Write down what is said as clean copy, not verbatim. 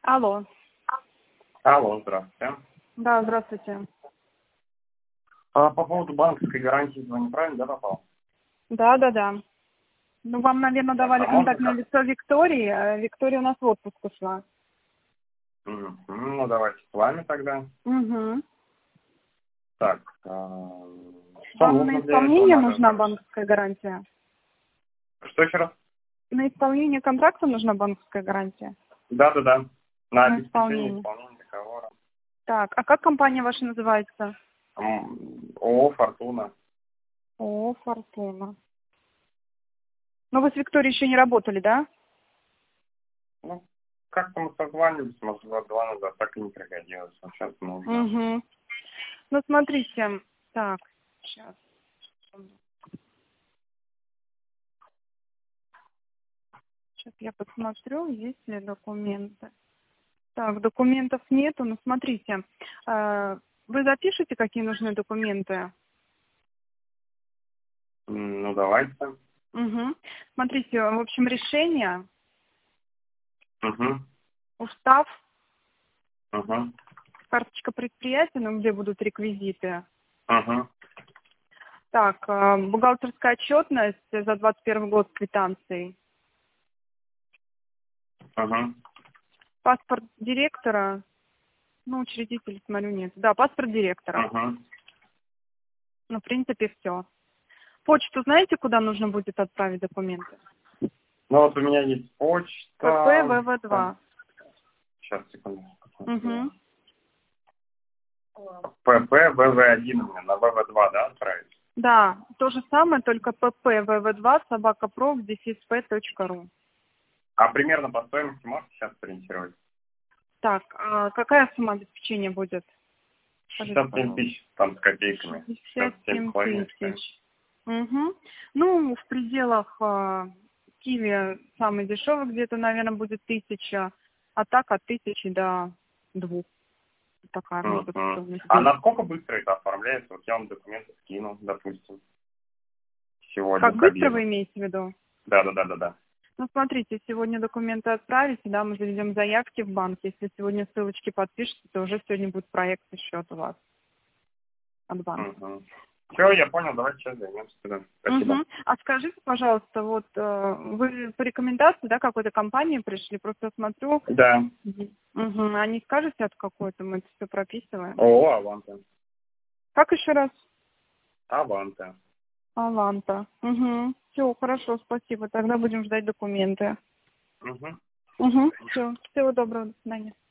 Алло. Алло, здравствуйте. Да, здравствуйте. По поводу банковской гарантии звоню, правильно, да, попал? Да. Ну, вам, наверное, давали А можно контактное как? лицо Виктории, а Виктория у нас в отпуск ушла. Ну, давайте с вами тогда. Угу. Так, что Вам на нужно для этого исполнение надо? нужна банковская гарантия? Что еще раз? На исполнение контракта нужна банковская гарантия? Да. На На обеспечение исполнение. исполнения договора. Так, а как компания ваша называется? ООО «Фортуна». О, Фортуна. Ну, вы с Викторией еще не работали, да? Ну, как-то мы созванивались, может, два назад, так и не пригодилось. А сейчас нужно. Угу. Ну, смотрите. Так, сейчас. Сейчас я посмотрю, есть ли документы. Так, документов нету, но смотрите. Вы запишите, какие нужны документы? Ну, давайте. Угу. Смотрите, в общем, решение, Угу. устав, Угу. карточка предприятия, ну, где будут реквизиты. Угу. Так, бухгалтерская отчетность за 21 год с квитанцией. Угу. Паспорт директора, ну, учредитель, смотрю, нет. Да, паспорт директора. Угу. Ну, в принципе, все. Почту знаете, куда нужно будет отправить документы? Ну, вот у меня есть почта. ПП ВВ2. Сейчас, секунду. Угу. ПП ВВ1 у меня на ВВ2, да, отправить? Да, то же самое, только pp vv2 собакапроф.ру. А примерно по стоимости можете сейчас сориентировать? Так, а какая сумма обеспечения будет? Скажите, 67 пожалуйста. тысяч там с копейками. 67 67,5. тысяч. Угу. Ну, в пределах Киви самый дешевый где-то, наверное, будет 1000, а так от 1000 до 2. Такая может быть стоимость. А насколько быстро это оформляется? Вот я вам документы скину, допустим, сегодня Как к быстро вы обеду. имеете в виду? Да. Ну, смотрите, сегодня документы отправите, да, мы заведем заявки в банк. Если сегодня ссылочки подпишете, то уже сегодня будет проект и счет у вас от банка. Все, я понял, давайте сейчас займемся тогда. Спасибо. Угу. А скажите, пожалуйста, вот вы по рекомендации, да, какой-то компании пришли, просто смотрю. Да. Угу. А не скажете, от какой-то мы это все прописываем? ООО «Аванта». Как еще раз? «Аванта». Аланта. Угу. Все, хорошо, спасибо. Тогда будем ждать документы. Угу. Угу. Все. Всего доброго, до свидания.